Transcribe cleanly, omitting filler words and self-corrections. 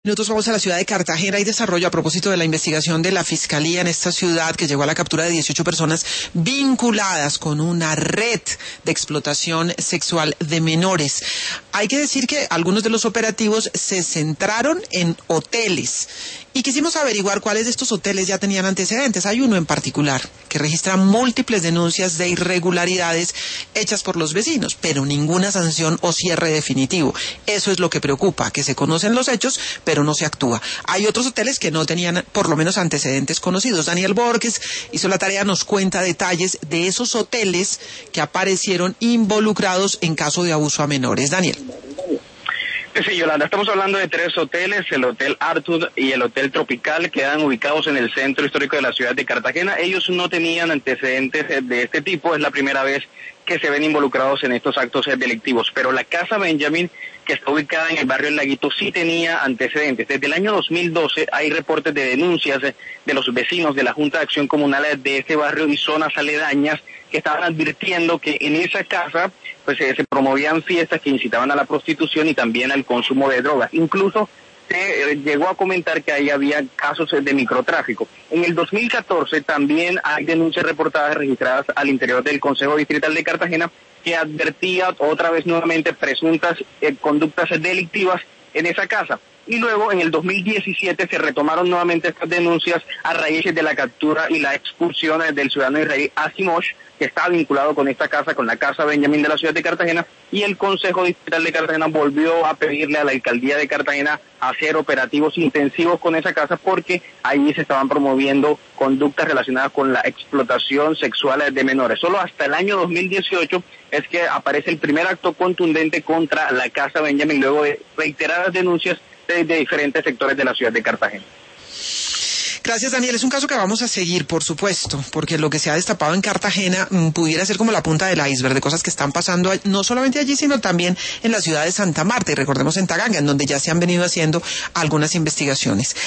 Nosotros vamos a la ciudad de Cartagena y desarrollo a propósito de la investigación de la Fiscalía en esta ciudad que llegó a la captura de 18 personas vinculadas con una red de explotación sexual de menores. Hay que decir que algunos de los operativos se centraron en hoteles y quisimos averiguar cuáles de estos hoteles ya tenían antecedentes. Hay uno en particular que registra múltiples denuncias de irregularidades hechas por los vecinos, pero ninguna sanción o cierre definitivo. Eso es lo que preocupa, que se conocen los hechos, pero no se actúa. Hay otros hoteles que no tenían por lo menos antecedentes conocidos. Daniel Borges hizo la tarea, nos cuenta detalles de esos hoteles que aparecieron involucrados en caso de abuso a menores. Daniel. Sí, Yolanda, estamos hablando de 3 hoteles, el Hotel Artur y el Hotel Tropical, quedan ubicados en el centro histórico de la ciudad de Cartagena. Ellos no tenían antecedentes de este tipo, es la primera vez que se ven involucrados en estos actos delictivos, pero la Casa Benjamín, que está ubicada en el barrio El Laguito, sí tenía antecedentes. Desde el año 2012 hay reportes de denuncias de los vecinos de la Junta de Acción Comunal de este barrio y zonas aledañas que estaban advirtiendo que en esa casa pues se promovían fiestas que incitaban a la prostitución y también al consumo de drogas. Incluso se llegó a comentar que ahí había casos de microtráfico. En el 2014 también hay denuncias reportadas registradas al interior del Consejo Distrital de Cartagena que advertía otra vez nuevamente presuntas conductas delictivas en esa casa. Y luego en el 2017 se retomaron nuevamente estas denuncias a raíz de la captura y la expulsión del ciudadano israelí Asimosh, que está vinculado con esta casa, con la Casa Benjamín de la ciudad de Cartagena, y el Consejo Distrital de Cartagena volvió a pedirle a la Alcaldía de Cartagena hacer operativos intensivos con esa casa porque ahí se estaban promoviendo conductas relacionadas con la explotación sexual de menores. Solo hasta el año 2018 es que aparece el primer acto contundente contra la Casa Benjamín, luego de reiteradas denuncias de diferentes sectores de la ciudad de Cartagena. Gracias, Daniel. Es un caso que vamos a seguir, por supuesto, porque lo que se ha destapado en Cartagena pudiera ser como la punta del iceberg de cosas que están pasando no solamente allí, sino también en la ciudad de Santa Marta y recordemos en Taganga, en donde ya se han venido haciendo algunas investigaciones.